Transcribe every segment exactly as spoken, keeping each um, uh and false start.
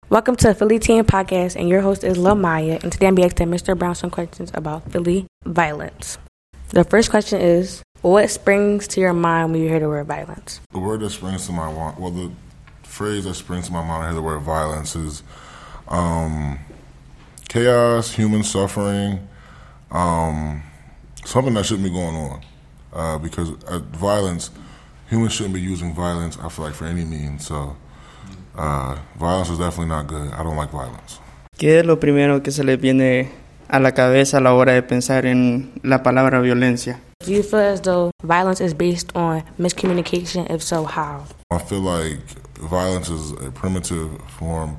Welcome to Philly Teen Podcast, and your host is Lil Maya, and today I'm asking Mister Brown some questions about Philly violence. The first question is, what springs to your mind when you hear the word violence? The word that springs to my mind, well, the phrase that springs to my mind when I hear the word violence is um, chaos, human suffering, um, something that shouldn't be going on. Uh, because uh, violence, humans shouldn't be using violence, I feel like, for any means. So uh, violence is definitely not good. I don't like violence. ¿Qué es lo primero que se le viene a la cabeza a la hora de pensar en la palabra violencia? Do you feel as though violence is based on miscommunication? If so, how? I feel like violence is a primitive form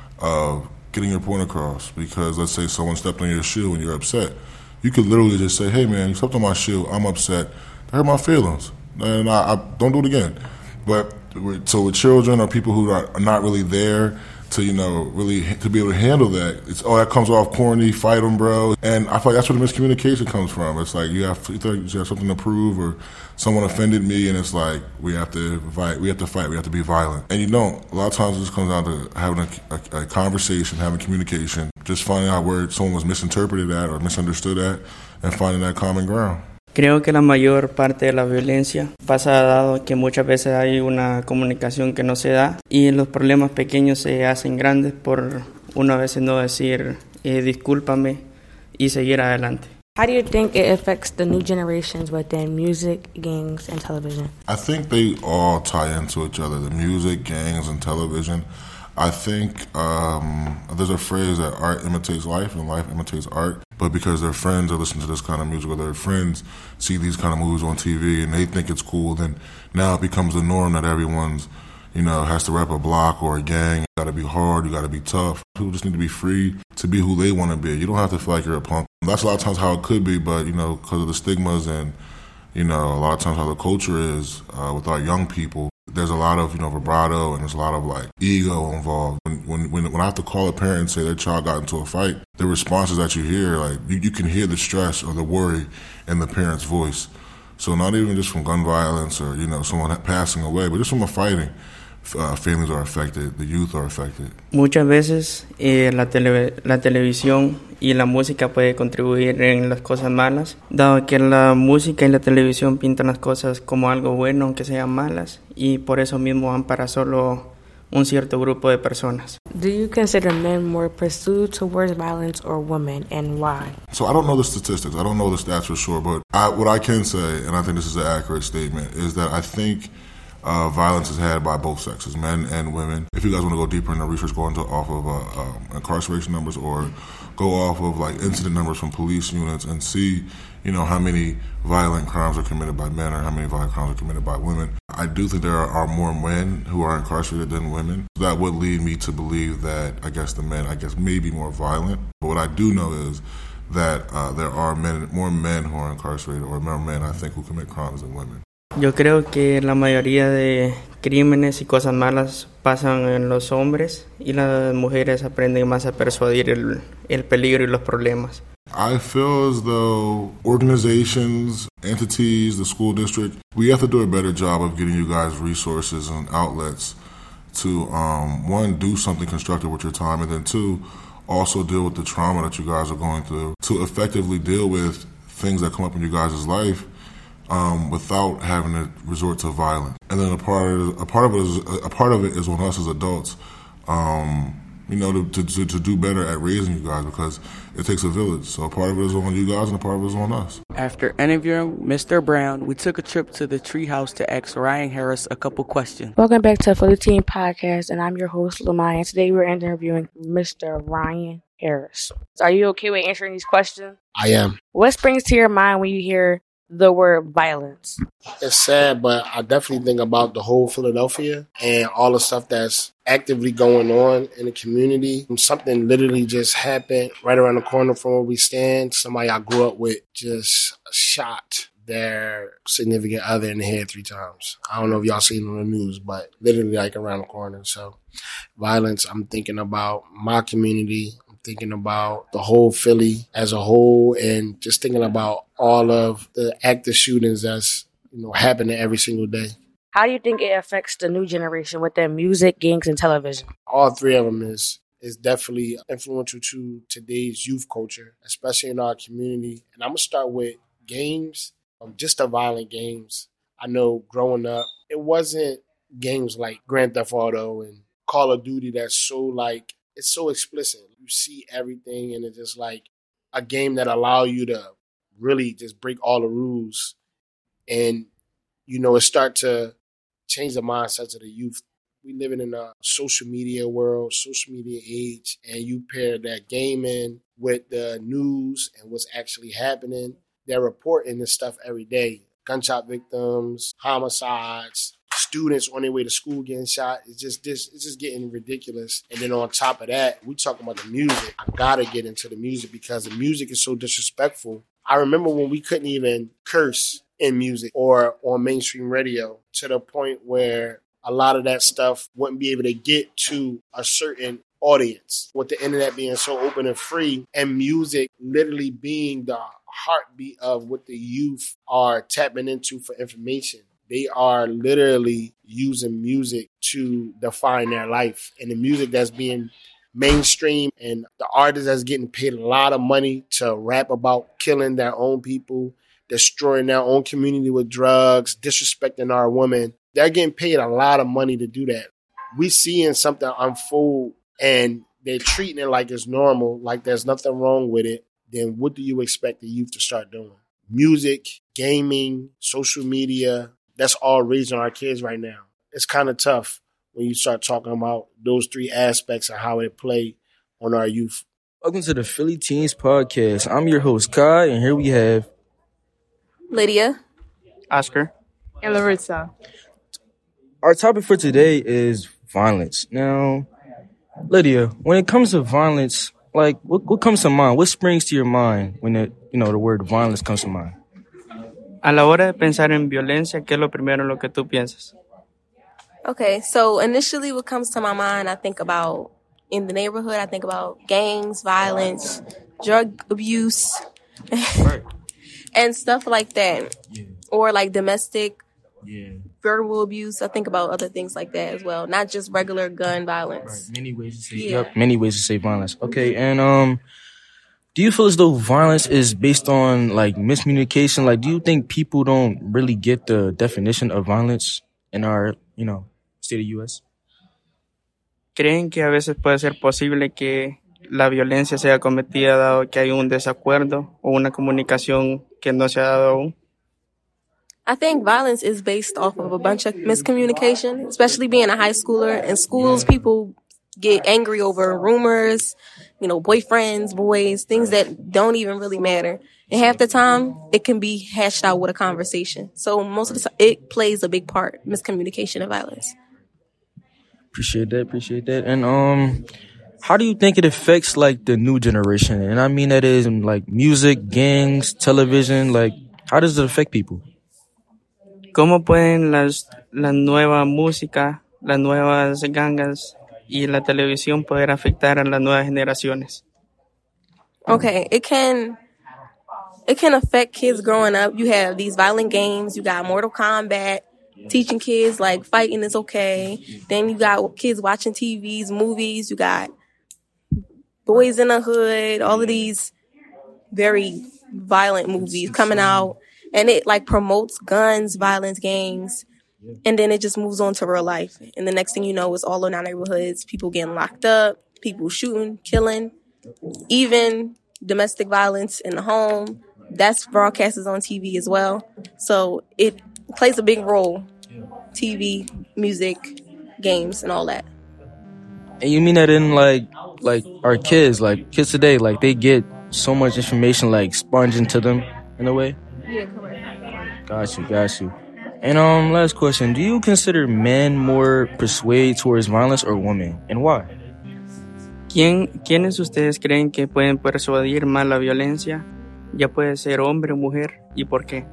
of getting your point across. Because let's say someone stepped on your shoe and you're upset. You could literally just say, hey man, you stepped on my shoe, I'm upset. That hurt my feelings. And I, I don't do it again. But so with children or people who are not really there to, you know, really to be able to handle that, it's, oh, that comes off corny, fight them, bro. And I feel like that's where the miscommunication comes from. It's like you have, you think you have something to prove, or someone offended me, and it's like we have to fight, we have to fight, we have to be violent. And you don't. A lot of times it just comes down to having a, a, a conversation, having communication, just finding out where someone was misinterpreted at or misunderstood at, and finding that common ground. Creo que la mayor parte de la violencia pasa dado que muchas veces hay una comunicación que no se da y los problemas pequeños se hacen grandes por una vez no decir eh, discúlpame y seguir adelante. How do you think it affects the new generations within music, gangs, and television? I think they all tie into each other, the music, gangs, and television. I think um, there's a phrase that art imitates life and life imitates art. But because their friends are listening to this kind of music, or their friends see these kind of movies on T V and they think it's cool, then now it becomes the norm that everyone's, you know, has to rep a block or a gang. You gotta be hard, you gotta be tough. People just need to be free to be who they want to be. You don't have to feel like you're a punk. That's a lot of times how it could be, but, you know, because of the stigmas and, you know, a lot of times how the culture is uh, with our young people, there's a lot of, you know, vibrato and there's a lot of, like, ego involved. When when when I have to call a parent and say their child got into a fight, the responses that you hear, like, you, you can hear the stress or the worry in the parent's voice. So not even just from gun violence or, you know, someone passing away, but just from a fighting. Uh, families are affected, the youth are affected. Muchas veces eh, la, tele, la televisión y la música puede contribuir en las cosas malas, dado que la música y la televisión pintan las cosas como algo bueno, aunque sean malas, y por eso mismo van para solo un cierto grupo de personas. Do you consider men more pursued towards violence or women, and why? So I don't know the statistics, I don't know the stats for sure, but I, what I can say, and I think this is an accurate statement, is that I think Uh, violence is had by both sexes, men and women. If you guys want to go deeper into research, go into off of uh, um, incarceration numbers or go off of like incident numbers from police units and see, you know, how many violent crimes are committed by men or how many violent crimes are committed by women. I do think there are more men who are incarcerated than women. That would lead me to believe that, I guess, the men, I guess, may be more violent. But what I do know is that uh, there are men, more men who are incarcerated, or more men, I think, who commit crimes than women. Yo creo que la mayoría de crímenes y cosas malas pasan en los hombres y las mujeres aprenden más a persuadir el, el peligro y los problemas. I feel as though organizations, entities, the school district, we have to do a better job of getting you guys resources and outlets to, um, one, do something constructive with your time, and then two, also deal with the trauma that you guys are going through, to effectively deal with things that come up in you guys' life Um, without having to resort to violence. And then a part of a part of it is a part of it is on us as adults, um, you know, to, to to do better at raising you guys, because it takes a village. So a part of it is on you guys, and a part of it is on us. After interviewing Mister Brown, we took a trip to the treehouse to ask Ryan Harris a couple questions. Welcome back to Philly Teen Podcast, and I'm your host, Lamaya, and today we're interviewing Mister Ryan Harris. Are you okay with answering these questions? I am. What springs to your mind when you hear the word violence? It's sad, but I definitely think about the whole Philadelphia and all the stuff that's actively going on in the community. Something literally just happened right around the corner from where we stand. Somebody I grew up with just shot their significant other in the head three times. I don't know if y'all seen it on the news, but literally like around the corner. So violence, I'm thinking about my community. Thinking about the whole Philly as a whole, and just thinking about all of the active shootings that's, you know, happening every single day. How do you think it affects the new generation with their music, gangs, and television? All three of them is is definitely influential to today's youth culture, especially in our community. And I'm going to start with games, um, just the violent games. I know growing up, it wasn't games like Grand Theft Auto and Call of Duty that's so like, it's so explicit. You see everything and it's just like a game that allow you to really just break all the rules. And, you know, it start to change the mindsets of the youth. We living in a social media world, social media age, and you pair that gaming with the news and what's actually happening. They're reporting this stuff every day. Gunshot victims, homicides, students on their way to school getting shot. It's just this. It's just getting ridiculous. And then on top of that, we talking about the music. I gotta get into the music because the music is so disrespectful. I remember when we couldn't even curse in music or on mainstream radio to the point where a lot of that stuff wouldn't be able to get to a certain audience with the internet being so open and free and music literally being the heartbeat of what the youth are tapping into for information. They are literally using music to define their life. And the music that's being mainstream and the artists that's getting paid a lot of money to rap about killing their own people, destroying their own community with drugs, disrespecting our women. They're getting paid a lot of money to do that. We seeing something unfold and they're treating it like it's normal, like there's nothing wrong with it. Then what do you expect the youth to start doing? Music, gaming, social media, that's all raising our kids right now. It's kind of tough when you start talking about those three aspects of how it play on our youth. Welcome to the Philly Teens Podcast. I'm your host, Kai, and here we have Lydia, Oscar, and Larissa. Our topic for today is violence. Now, Lydia, when it comes to violence, like what, what comes to mind? What springs to your mind when it, you know, the word violence comes to mind? A la hora de pensar en violencia, ¿qué es lo primero en lo que tú piensas? Okay, so initially what comes to my mind, I think about in the neighborhood, I think about gangs, violence, drug abuse, Right. and stuff like that. Yeah. Or like domestic, Yeah. verbal abuse. I think about other things like that as well, not just regular gun violence. Right. Many ways to say Yeah. yep, many ways to say violence. Okay, and um do you feel as though violence is based on like miscommunication? Like do you think people don't really get the definition of violence in our, you know, state of U S? ¿Creen que a veces puede ser posible que la violencia sea cometida dado que hay un desacuerdo o una comunicación que no se ha dado aún? I think violence is based off of a bunch of miscommunication, especially being a high schooler. In schools, people get angry over rumors, you know, boyfriends, boys, things that don't even really matter. And half the time, it can be hashed out with a conversation. So most of the time, it plays a big part, miscommunication and violence. Appreciate that, appreciate that. And um how do you think it affects like the new generation? And I mean that is in like music, gangs, television, like how does it affect people? ¿Cómo pueden las, la nueva música, las nuevas gangas y la televisión poder afectar a las nuevas generaciones? Okay, it can it can affect kids growing up. You have these violent games. You got Mortal Kombat, teaching kids like fighting is okay. Then you got kids watching T Vs, movies. You got Boys in the Hood, all of these very violent movies coming out. And it like promotes guns, violence, gangs. And then it just moves on to real life. And the next thing you know, it's all in our neighborhoods. People getting locked up, people shooting, killing, even domestic violence in the home. That's broadcasted on T V as well. So it plays a big role. T V, music, games, and all that. And you mean that in like like our kids, like kids today, like they get so much information like sponged into them in a way? Yeah, correct. Got you, got you. And um, last question: do you consider men more persuaded towards violence or women, and why? ¿Quién, ¿Quiénes ustedes creen que pueden persuadir más la violencia? Ya puede ser hombre o mujer, ¿y por qué?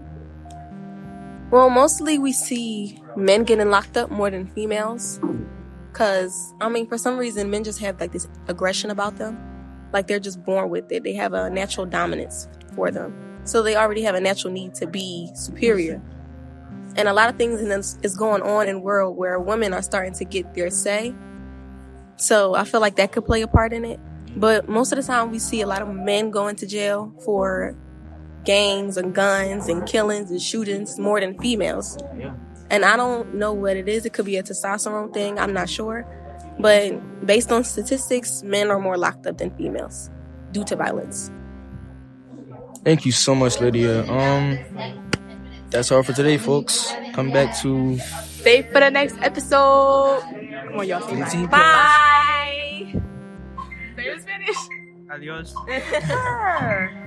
Well, mostly we see men getting locked up more than females. Because, I mean, for some reason, men just have like this aggression about them. Like they're just born with it. They have a natural dominance for them. So they already have a natural need to be superior. And a lot of things in this is going on in the world where women are starting to get their say. So I feel like that could play a part in it. But most of the time we see a lot of men going to jail for gangs and guns and killings and shootings more than females. Yeah. And I don't know what it is. It could be a testosterone thing. I'm not sure. But based on statistics, men are more locked up than females due to violence. Thank you so much, Lydia. Um, that's all for today, folks. Come back to Stay for the next episode. Come on, y'all. Say bye. Bye. Say it was finished. Adios.